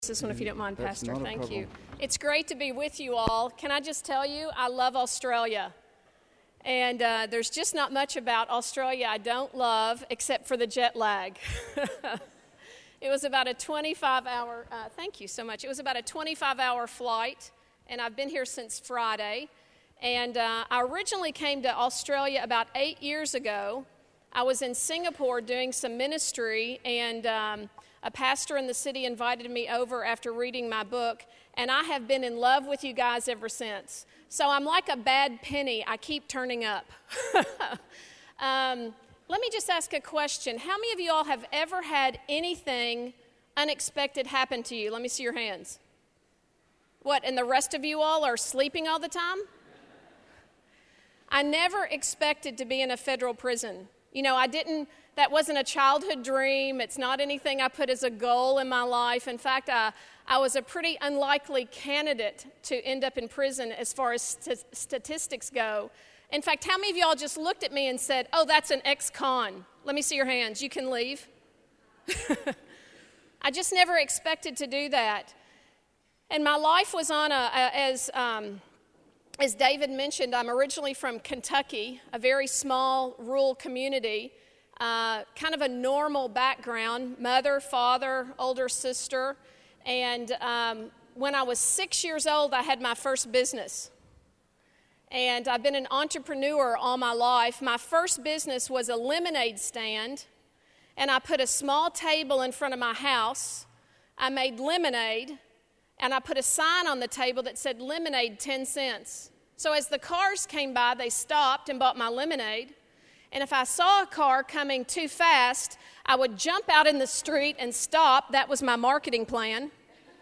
This one, if you don't mind, That's Pastor. not a Thank problem. you. It's great to be with you all. Can I just tell you, I love Australia. And there's just not much about Australia I don't love, except for the jet lag. It was about a 25-hour, thank you so much. It was about a 25-hour flight, and I've been here since Friday. And I originally came to Australia about 8 years ago. I was in Singapore doing some ministry, and a pastor in the city invited me over after reading my book, and I have been in love with you guys ever since. So I'm like a bad penny. I keep turning up. Let me just ask a question. How many of you all have ever had anything unexpected happen to you? Let me see your hands. What, and the rest of you all are sleeping all the time? I never expected to be in a federal prison. You know, that wasn't a childhood dream. It's not anything I put as a goal in my life. In fact, I was a pretty unlikely candidate to end up in prison as far as statistics go. In fact, how many of y'all just looked at me and said, oh, that's an ex-con? Let me see your hands. You can leave. I just never expected to do that. And my life was on as David mentioned, I'm originally from Kentucky, a very small rural community, kind of a normal background, mother, father, older sister. And when I was 6 years old, I had my first business. And I've been an entrepreneur all my life. My first business was a lemonade stand, and I put a small table in front of my house. I made lemonade, and I put a sign on the table that said lemonade 10 cents. So as the cars came by, they stopped and bought my lemonade. And if I saw a car coming too fast, I would jump out in the street and stop. That was my marketing plan.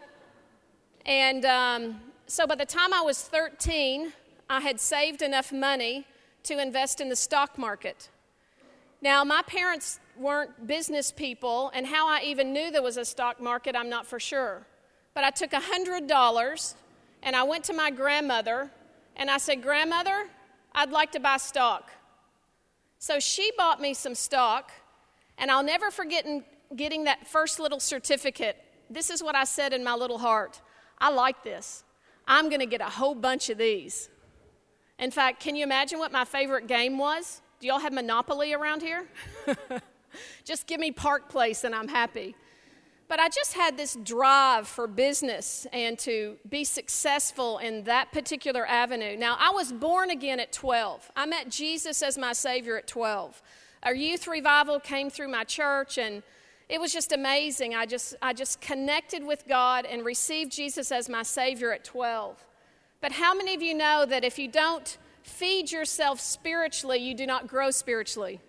And so by the time I was 13, I had saved enough money to invest in the stock market. Now, my parents weren't business people, and how I even knew there was a stock market, I'm not for sure. But I took $100, and I went to my grandmother, and I said, Grandmother, I'd like to buy stock. So she bought me some stock, and I'll never forget getting that first little certificate. This is what I said in my little heart. I like this. I'm going to get a whole bunch of these. In fact, can you imagine what my favorite game was? Do y'all have Monopoly around here? Just give me Park Place and I'm happy. But I just had this drive for business and to be successful in that particular avenue. Now, I was born again at 12. I met Jesus as my Savior at 12. Our youth revival came through my church, and it was just amazing. I just connected with God and received Jesus as my Savior at 12. But how many of you know that if you don't feed yourself spiritually, you do not grow spiritually?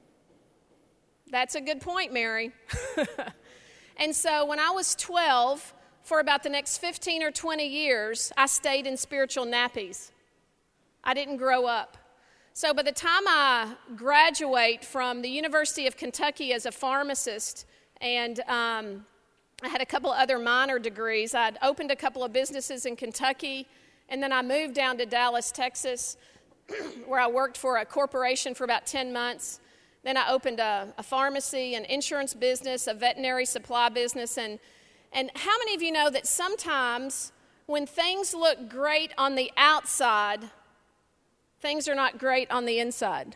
That's a good point, Mary. And so when I was 12, for about the next 15 or 20 years, I stayed in spiritual nappies. I didn't grow up. So by the time I graduate from the University of Kentucky as a pharmacist, and I had a couple other minor degrees, I'd opened a couple of businesses in Kentucky, and then I moved down to Dallas, Texas, where I worked for a corporation for about 10 months. Then I opened a pharmacy, an insurance business, a veterinary supply business. And how many of you know that sometimes when things look great on the outside, things are not great on the inside?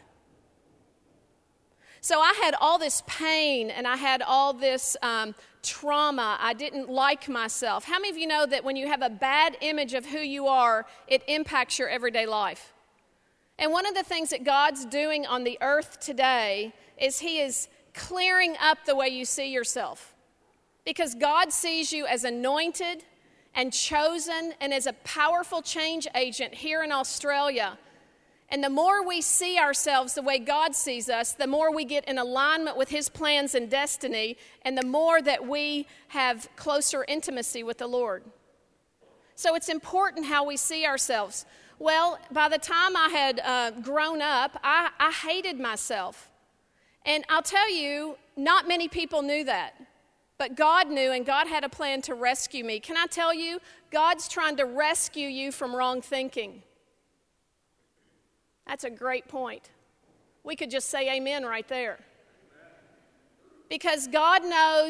So I had all this pain and I had all this trauma. I didn't like myself. How many of you know that when you have a bad image of who you are, it impacts your everyday life? And one of the things that God's doing on the earth today is He is clearing up the way you see yourself. Because God sees you as anointed and chosen and as a powerful change agent here in Australia. And the more we see ourselves the way God sees us, the more we get in alignment with His plans and destiny, and the more that we have closer intimacy with the Lord. So it's important how we see ourselves. Well, by the time I had grown up, I hated myself. And I'll tell you, not many people knew that. But God knew, and God had a plan to rescue me. Can I tell you, God's trying to rescue you from wrong thinking. That's a great point. We could just say amen right there. Because God knows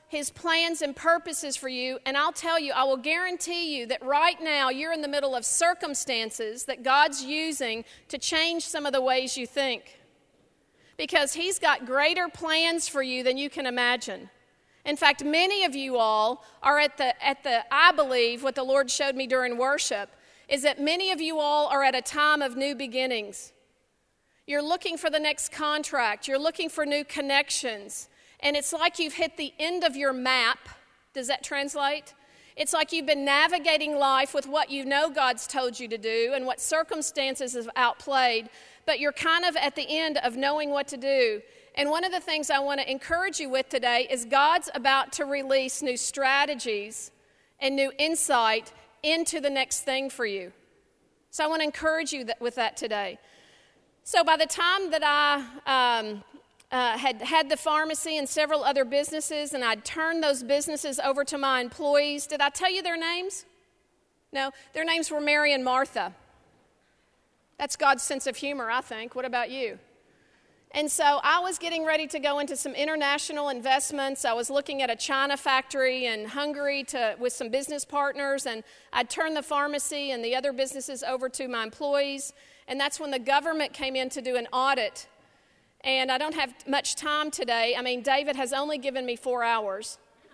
His plans and purposes for you. And I'll tell you, I will guarantee you that right now you're in the middle of circumstances that God's using to change some of the ways you think. Because He's got greater plans for you than you can imagine. In fact, many of you all are at the, I believe, what the Lord showed me during worship, is that many of you all are at a time of new beginnings. You're looking for the next contract. You're looking for new connections. And it's like you've hit the end of your map. Does that translate? It's like you've been navigating life with what you know God's told you to do and what circumstances have outplayed, but you're kind of at the end of knowing what to do. And one of the things I want to encourage you with today is God's about to release new strategies and new insight into the next thing for you. So I want to encourage you with that today. So by the time that I had the pharmacy and several other businesses, and I'd turned those businesses over to my employees, did I tell you their names? No, their names were Mary and Martha. That's God's sense of humor, I think. What about you? And so I was getting ready to go into some international investments. I was looking at a China factory in Hungary with some business partners, and I'd turned the pharmacy and the other businesses over to my employees. And that's when the government came in to do an audit. And I don't have much time today. I mean, David has only given me 4 hours.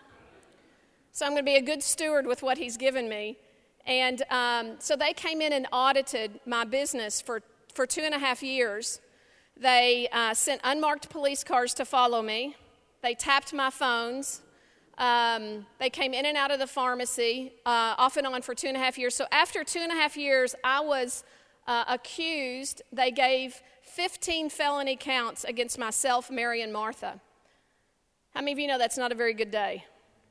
So I'm going to be a good steward with what he's given me. And so they came in and audited my business for 2.5 years. They sent unmarked police cars to follow me. They tapped my phones. They came in and out of the pharmacy off and on for 2.5 years. So after 2.5 years, I was accused. They gave 15 felony counts against myself, Mary, and Martha. How many of you know that's not a very good day?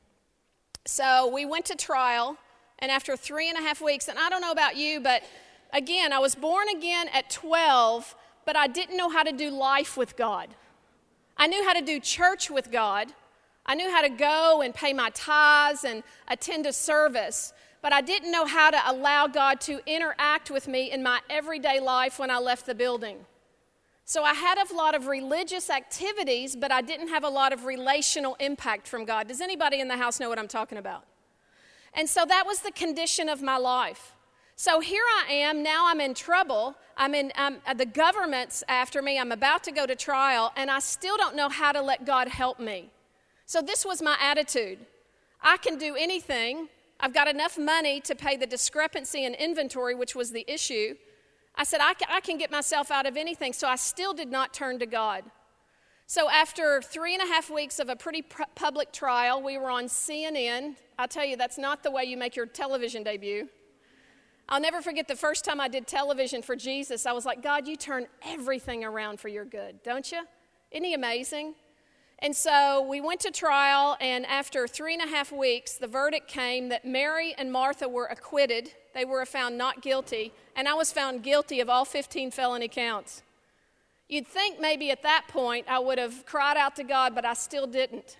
So we went to trial, and after 3.5 weeks, and I don't know about you, but again, I was born again at 12, but I didn't know how to do life with God. I knew how to do church with God. I knew how to go and pay my tithes and attend a service, but I didn't know how to allow God to interact with me in my everyday life when I left the building. So I had a lot of religious activities, but I didn't have a lot of relational impact from God. Does anybody in the house know what I'm talking about? And so that was the condition of my life. So here I am, now I'm in trouble. The government's after me, I'm about to go to trial, and I still don't know how to let God help me. So this was my attitude. I can do anything. I've got enough money to pay the discrepancy in inventory, which was the issue. I said, I can get myself out of anything, so I still did not turn to God. So after 3.5 weeks of a pretty public trial, we were on CNN. I'll tell you, that's not the way you make your television debut. I'll never forget the first time I did television for Jesus. I was like, God, you turn everything around for your good, don't you? Isn't He amazing? And so we went to trial, and after 3.5 weeks, the verdict came that Mary and Martha were acquitted. They were found not guilty, and I was found guilty of all 15 felony counts. You'd think maybe at that point I would have cried out to God, but I still didn't.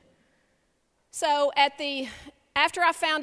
So after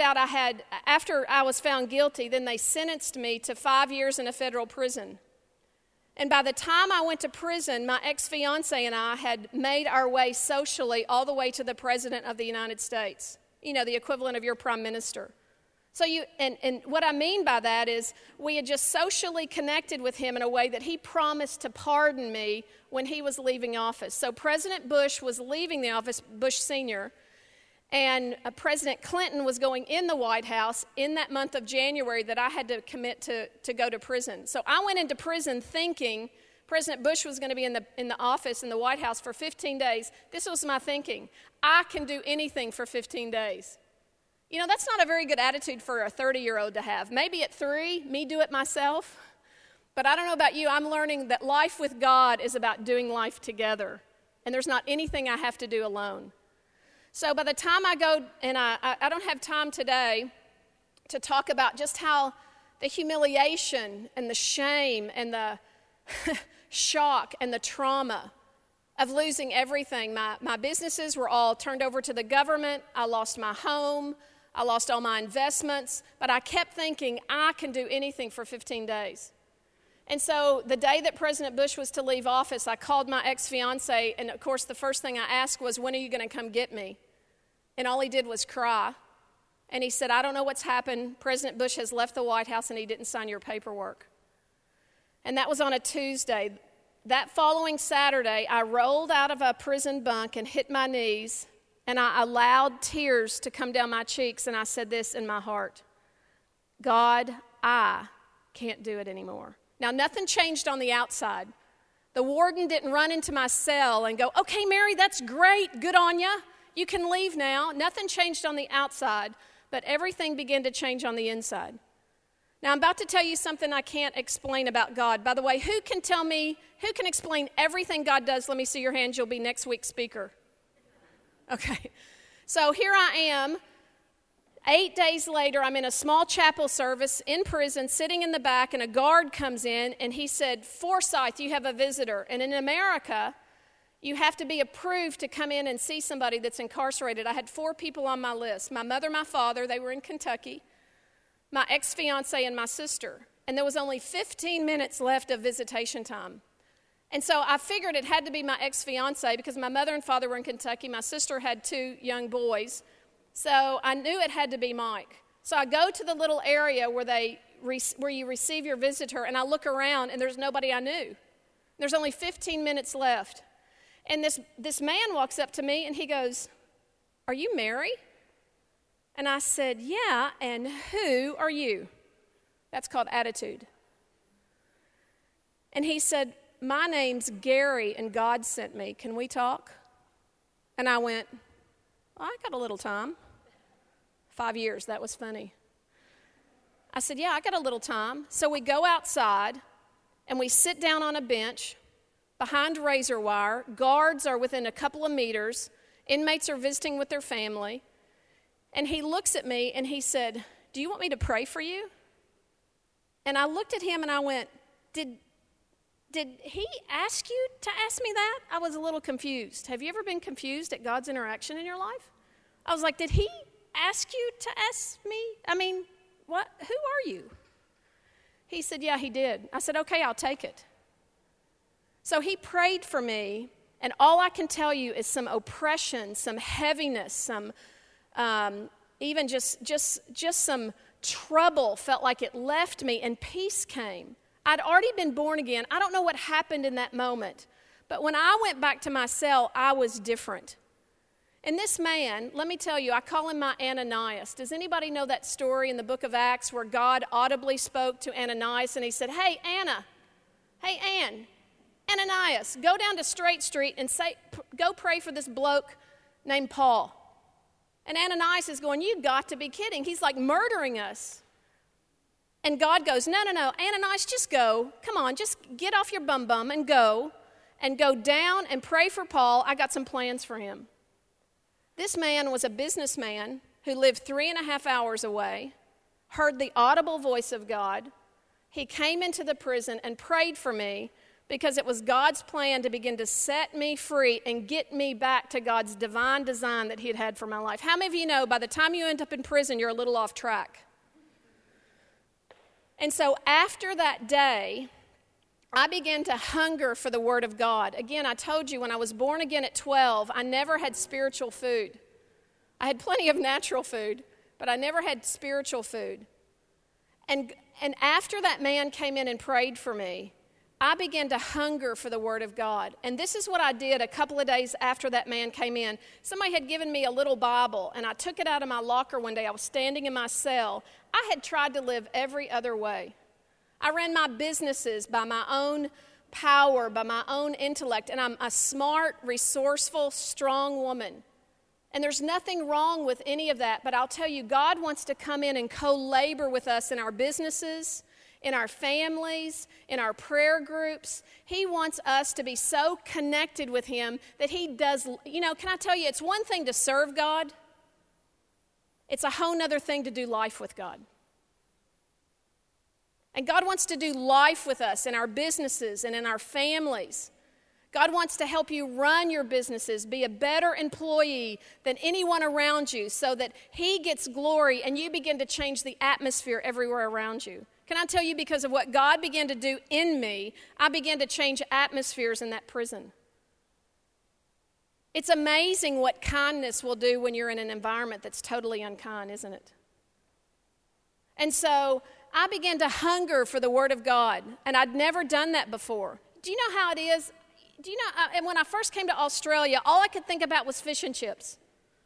I was found guilty, then they sentenced me to 5 years in a federal prison. And by the time I went to prison, my ex-fiance and I had made our way socially all the way to the President of the United States, the equivalent of your prime minister. So and what I mean by that is we had just socially connected with him in a way that he promised to pardon me when he was leaving office. So President Bush was leaving the office, Bush Sr., and President Clinton was going in the White House in that month of January that I had to commit to go to prison. So I went into prison thinking President Bush was going to be in the office in the White House for 15 days. This was my thinking. I can do anything for 15 days. That's not a very good attitude for a 30-year-old to have. Maybe at 3, me do it myself. But I don't know about you. I'm learning that life with God is about doing life together. And there's not anything I have to do alone. So by the time I go, and I don't have time today to talk about just how the humiliation and the shame and the shock and the trauma of losing everything. My businesses were all turned over to the government. I lost my home. I lost all my investments. But I kept thinking, I can do anything for 15 days. And so the day that President Bush was to leave office, I called my ex-fiance, and of course the first thing I asked was, when are you going to come get me? And all he did was cry. And he said, I don't know what's happened. President Bush has left the White House and he didn't sign your paperwork. And that was on a Tuesday. That following Saturday, I rolled out of a prison bunk and hit my knees, and I allowed tears to come down my cheeks, and I said this in my heart: God, I can't do it anymore. Now, nothing changed on the outside. The warden didn't run into my cell and go, okay, Mary, that's great, good on you. You can leave now. Nothing changed on the outside, but everything began to change on the inside. Now, I'm about to tell you something I can't explain about God. By the way, who can explain everything God does? Let me see your hands. You'll be next week's speaker. Okay. So here I am. 8 days later, I'm in a small chapel service in prison, sitting in the back, and a guard comes in, and he said, Forsyth, you have a visitor. And in America, you have to be approved to come in and see somebody that's incarcerated. I had 4 people on my list: my mother, my father, they were in Kentucky, my ex-fiance, and my sister. And there was only 15 minutes left of visitation time. And so I figured it had to be my ex-fiance because my mother and father were in Kentucky. My sister had 2 young boys. So I knew it had to be Mike. So I go to the little area where you receive your visitor, and I look around, and there's nobody I knew. There's only 15 minutes left. And this man walks up to me, and he goes, are you Mary? And I said, yeah, and who are you? That's called attitude. And he said, my name's Gary, and God sent me. Can we talk? And I went, well, I got a little time. 5 years, that was funny. I said, yeah, I got a little time. So we go outside, and we sit down on a bench behind razor wire. Guards are within a couple of meters. Inmates are visiting with their family. And he looks at me, and he said, do you want me to pray for you? And I looked at him, and I went, did he ask you to ask me that? I was a little confused. Have you ever been confused at God's interaction in your life? I was like, did he ask you to ask me? I mean, what? Who are you? He said, yeah, he did. I said, okay, I'll take it. So he prayed for me, and all I can tell you is some oppression, some heaviness, some even just some trouble felt like it left me, and peace came. I'd already been born again. I don't know what happened in that moment, but when I went back to my cell, I was different. And this man, let me tell you, I call him my Ananias. Does anybody know that story in the book of Acts where God audibly spoke to Ananias and he said, hey, Ananias, go down to Straight Street and go pray for this bloke named Paul. And Ananias is going, you got to be kidding. He's like murdering us. And God goes, no, Ananias, just go. Come on, just get off your bum and go down and pray for Paul. I got some plans for him. This man was a businessman who lived 3.5 hours away, heard the audible voice of God. He came into the prison and prayed for me because it was God's plan to begin to set me free and get me back to God's divine design that he had had for my life. How many of you know by the time you end up in prison, you're a little off track? And so after that day, I began to hunger for the Word of God. Again, I told you when I was born again at 12, I never had spiritual food. I had plenty of natural food, but I never had spiritual food. And after that man came in and prayed for me, I began to hunger for the Word of God. And this is what I did a couple of days after that man came in. Somebody had given me a little Bible, and I took it out of my locker one day. I was standing in my cell. I had tried to live every other way. I ran my businesses by my own power, by my own intellect, and I'm a smart, resourceful, strong woman. And there's nothing wrong with any of that, but I'll tell you, God wants to come in and co-labor with us in our businesses, in our families, in our prayer groups. He wants us to be so connected with Him that He does, can I tell you, it's one thing to serve God. It's a whole nother thing to do life with God. And God wants to do life with us in our businesses and in our families. God wants to help you run your businesses, be a better employee than anyone around you so that He gets glory and you begin to change the atmosphere everywhere around you. Can I tell you, because of what God began to do in me, I began to change atmospheres in that prison. It's amazing what kindness will do when you're in an environment that's totally unkind, isn't it? And so I began to hunger for the Word of God, and I'd never done that before. Do you know how it is? Do you know, and when I first came to Australia, all I could think about was fish and chips.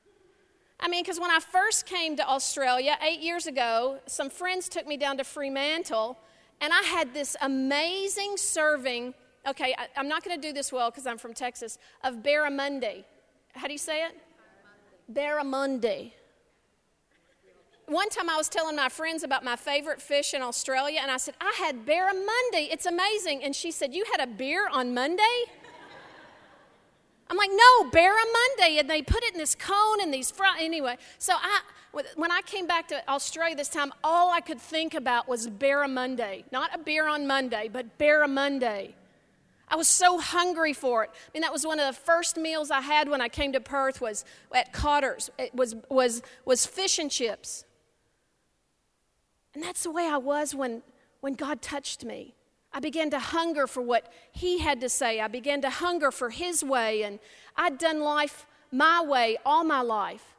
I mean, because when I first came to Australia 8 years ago, some friends took me down to Fremantle, and I had this amazing serving, okay, I'm not going to do this well because I'm from Texas, of barramundi. How do you say it? Barramundi. One time I was telling my friends about my favorite fish in Australia, and I said, I had barramundi. It's amazing. And she said, you had a beer on Monday? I'm like, no, barramundi. And they put it in this cone and these anyway. So when I came back to Australia this time, all I could think about was barramundi. Not a beer on Monday, but barramundi. I was so hungry for it. I mean, that was one of the first meals I had when I came to Perth was at Cotter's. It was fish and chips. And that's the way I was when God touched me. I began to hunger for what He had to say. I began to hunger for His way, and I'd done life my way all my life.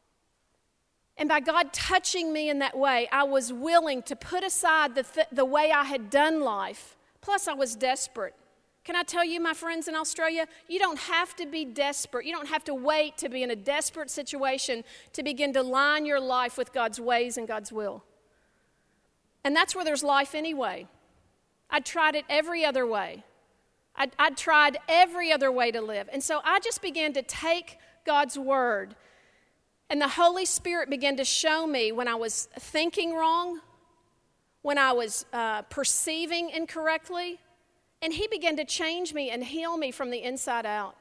And by God touching me in that way, I was willing to put aside the way I had done life. Plus, I was desperate. Can I tell you, my friends in Australia, you don't have to be desperate. You don't have to wait to be in a desperate situation to begin to line your life with God's ways and God's will. And that's where there's life anyway. I'd tried it every other way. I'd tried every other way to live. And so I just began to take God's word, and the Holy Spirit began to show me when I was thinking wrong, when I was perceiving incorrectly, and He began to change me and heal me from the inside out.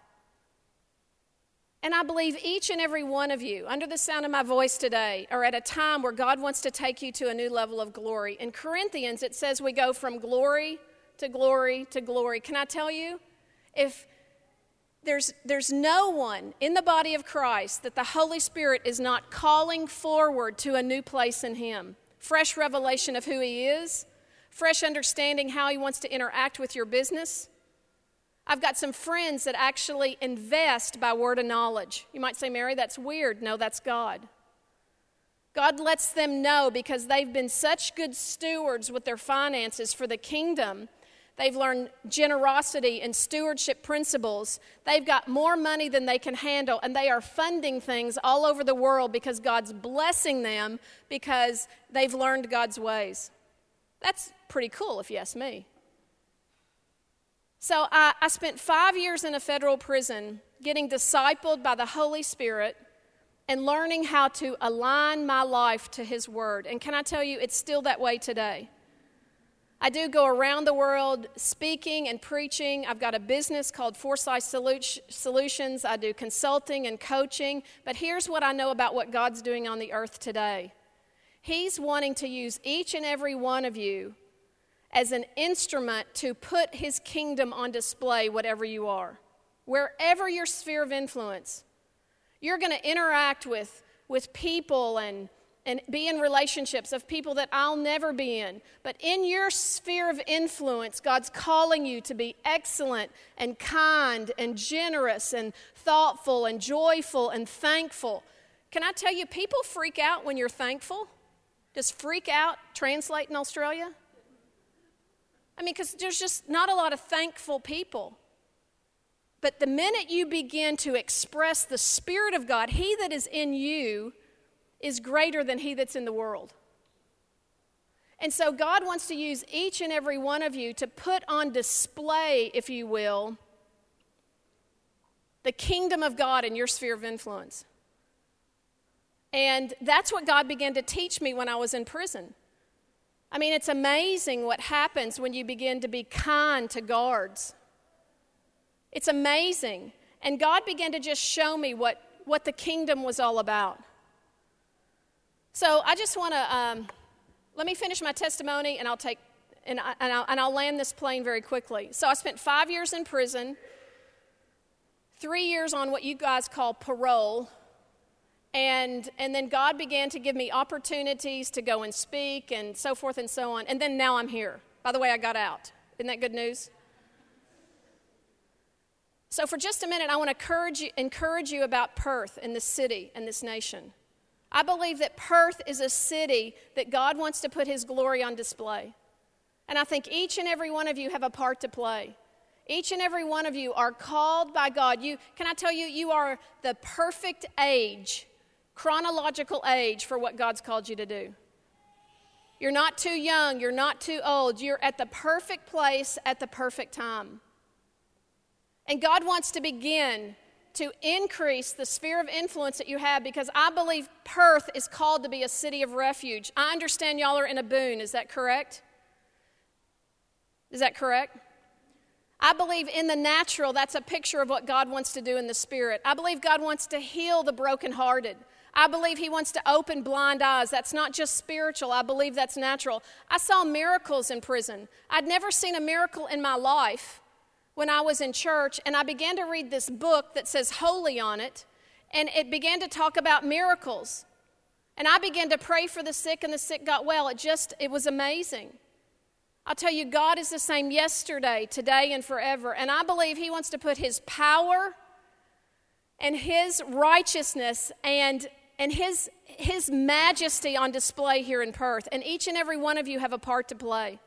And I believe each and every one of you, under the sound of my voice today, are at a time where God wants to take you to a new level of glory. In Corinthians, it says we go from glory to glory to glory. Can I tell you, if there's no one in the body of Christ that the Holy Spirit is not calling forward to a new place in Him, fresh revelation of who He is, fresh understanding how He wants to interact with your business. I've got some friends that actually invest by word of knowledge. You might say, Mary, that's weird. No, that's God. God lets them know because they've been such good stewards with their finances for the kingdom. They've learned generosity and stewardship principles. They've got more money than they can handle, and they are funding things all over the world because God's blessing them because they've learned God's ways. That's pretty cool if you ask me. So I spent 5 years in a federal prison getting discipled by the Holy Spirit and learning how to align my life to His Word. And can I tell you, it's still that way today. I do go around the world speaking and preaching. I've got a business called Foresight Solutions. I do consulting and coaching. But here's what I know about what God's doing on the earth today. He's wanting to use each and every one of you as an instrument to put His kingdom on display, whatever you are. Wherever your sphere of influence, you're going to interact with people and be in relationships of people that I'll never be in. But in your sphere of influence, God's calling you to be excellent and kind and generous and thoughtful and joyful and thankful. Can I tell you, people freak out when you're thankful? Does freak out translate in Australia? I mean, because there's just not a lot of thankful people. But the minute you begin to express the Spirit of God, He that is in you is greater than he that's in the world. And so God wants to use each and every one of you to put on display, if you will, the kingdom of God in your sphere of influence. And that's what God began to teach me when I was in prison. I mean, it's amazing what happens when you begin to be kind to guards. It's amazing. And God began to just show me what the kingdom was all about. So I just want to, let me finish my testimony and I'll land this plane very quickly. So I spent 5 years in prison, 3 years on what you guys call parole. And then God began to give me opportunities to go and speak and so forth and so on. And then now I'm here. By the way, I got out. Isn't that good news? So for just a minute, I want to encourage you about Perth and this city and this nation. I believe that Perth is a city that God wants to put His glory on display. And I think each and every one of you have a part to play. Each and every one of you are called by God. Can I tell you, you are the perfect age, chronological age for what God's called you to do. You're not too young. You're not too old. You're at the perfect place at the perfect time. And God wants to begin to increase the sphere of influence that you have, because I believe Perth is called to be a city of refuge. I understand y'all are in a boon. Is that correct? Is that correct? I believe in the natural, that's a picture of what God wants to do in the spirit. I believe God wants to heal the brokenhearted. I believe He wants to open blind eyes. That's not just spiritual. I believe that's natural. I saw miracles in prison. I'd never seen a miracle in my life when I was in church, and I began to read this book that says Holy on it, and it began to talk about miracles. And I began to pray for the sick, and the sick got well. It was amazing. I'll tell you, God is the same yesterday, today, and forever. And I believe He wants to put His power and His righteousness and His majesty on display here in Perth. And each and every one of you have a part to play.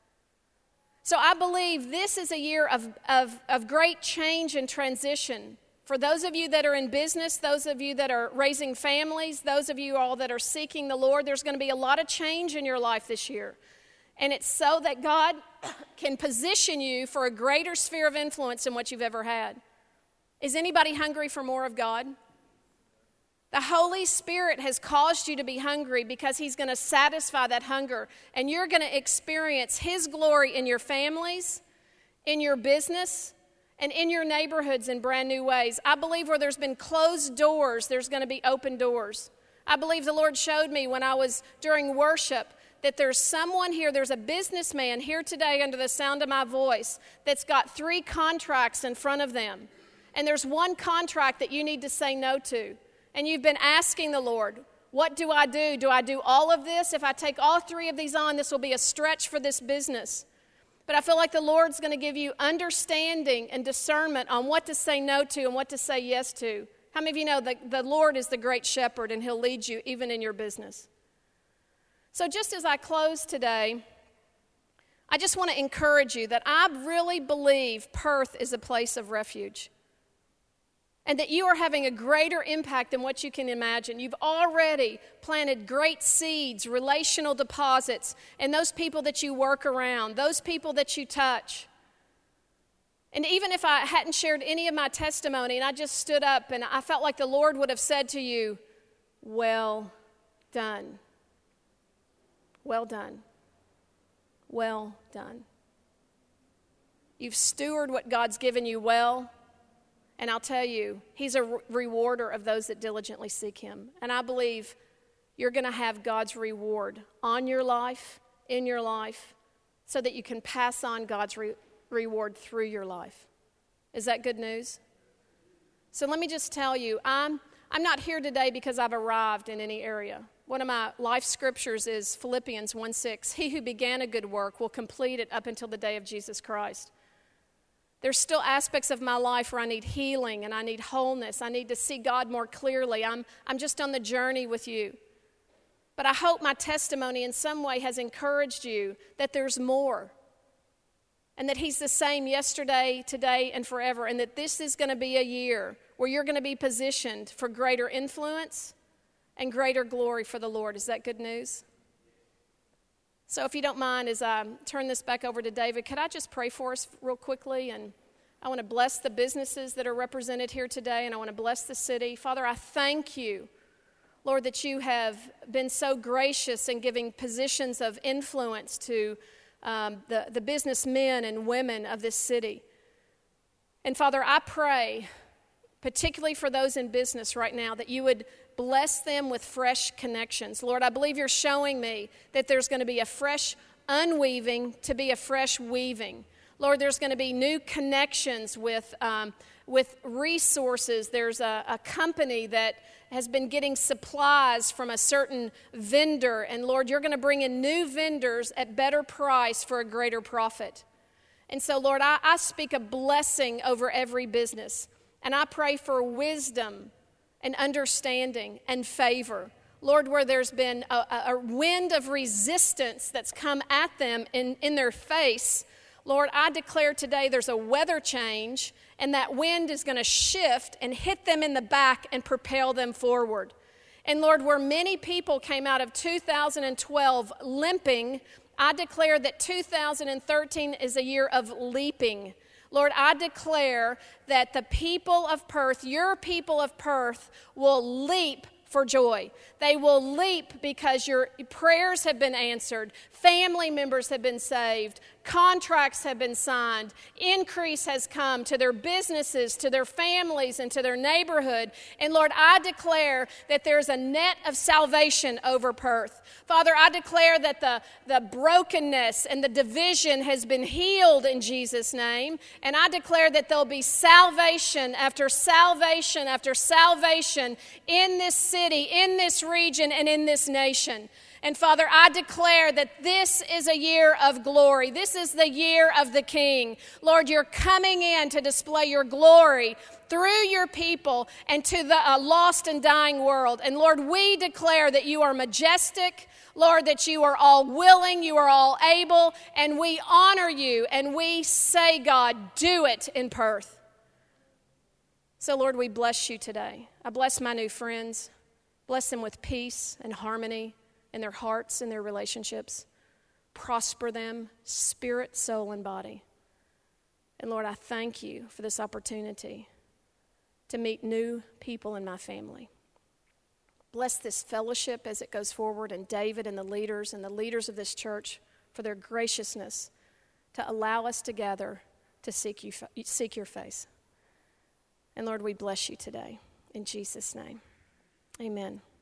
So I believe this is a year of great change and transition. For those of you that are in business, those of you that are raising families, those of you all that are seeking the Lord, there's going to be a lot of change in your life this year. And it's so that God can position you for a greater sphere of influence than what you've ever had. Is anybody hungry for more of God? The Holy Spirit has caused you to be hungry because He's going to satisfy that hunger. And you're going to experience His glory in your families, in your business, and in your neighborhoods in brand new ways. I believe where there's been closed doors, there's going to be open doors. I believe the Lord showed me when I was during worship that there's someone here, there's a businessman here today under the sound of my voice that's got 3 contracts in front of them. And there's one contract that you need to say no to. And you've been asking the Lord, what do I do? Do I do all of this? If I take all 3 of these on, this will be a stretch for this business. But I feel like the Lord's going to give you understanding and discernment on what to say no to and what to say yes to. How many of you know that the Lord is the great shepherd and He'll lead you even in your business? So just as I close today, I just want to encourage you that I really believe Perth is a place of refuge. And that you are having a greater impact than what you can imagine. You've already planted great seeds, relational deposits, and those people that you work around, those people that you touch. And even if I hadn't shared any of my testimony and I just stood up and I felt like the Lord would have said to you, well done. Well done. Well done. You've stewarded what God's given you well. And I'll tell you, He's a rewarder of those that diligently seek Him. And I believe you're going to have God's reward on your life, in your life, so that you can pass on God's reward through your life. Is that good news? So let me just tell you, I'm not here today because I've arrived in any area. One of my life scriptures is Philippians 1:6. He who began a good work will complete it up until the day of Jesus Christ. There's still aspects of my life where I need healing and I need wholeness. I need to see God more clearly. I'm just on the journey with you. But I hope my testimony in some way has encouraged you that there's more. And that He's the same yesterday, today, and forever. And that this is going to be a year where you're going to be positioned for greater influence and greater glory for the Lord. Is that good news? So if you don't mind, as I turn this back over to David, could I just pray for us real quickly? And I want to bless the businesses that are represented here today, and I want to bless the city. Father, I thank you, Lord, that you have been so gracious in giving positions of influence to the businessmen and women of this city. And Father, I pray, particularly for those in business right now, that you would bless them with fresh connections. Lord, I believe you're showing me that there's going to be a fresh unweaving to be a fresh weaving. Lord, there's going to be new connections with resources. There's a company that has been getting supplies from a certain vendor. And Lord, you're going to bring in new vendors at better price for a greater profit. And so, Lord, I speak a blessing over every business. And I pray for wisdom and understanding and favor. Lord, where there's been a wind of resistance that's come at them in their face, Lord, I declare today there's a weather change, and that wind is going to shift and hit them in the back and propel them forward. And Lord, where many people came out of 2012 limping, I declare that 2013 is a year of leaping. Lord, I declare that the people of Perth, your people of Perth, will leap for joy. They will leap because your prayers have been answered, family members have been saved, contracts have been signed, increase has come to their businesses, to their families, and to their neighborhood. And Lord, I declare that there's a net of salvation over Perth. Father, I declare that the brokenness and the division has been healed in Jesus' name. And I declare that there'll be salvation after salvation after salvation in this city, in this region, and in this nation. And Father, I declare that this is a year of glory. This is the year of the King. Lord, you're coming in to display your glory through your people and to the lost and dying world. And Lord, we declare that you are majestic, Lord, that you are all willing, you are all able, and we honor you, and we say, God, do it in Perth. So Lord, we bless you today. I bless my new friends. Bless them with peace and harmony in their hearts and their relationships. Prosper them, spirit, soul, and body. And Lord, I thank you for this opportunity to meet new people in my family. Bless this fellowship as it goes forward, and David and the leaders of this church for their graciousness to allow us together to seek your face. And Lord, we bless you today. In Jesus' name, amen.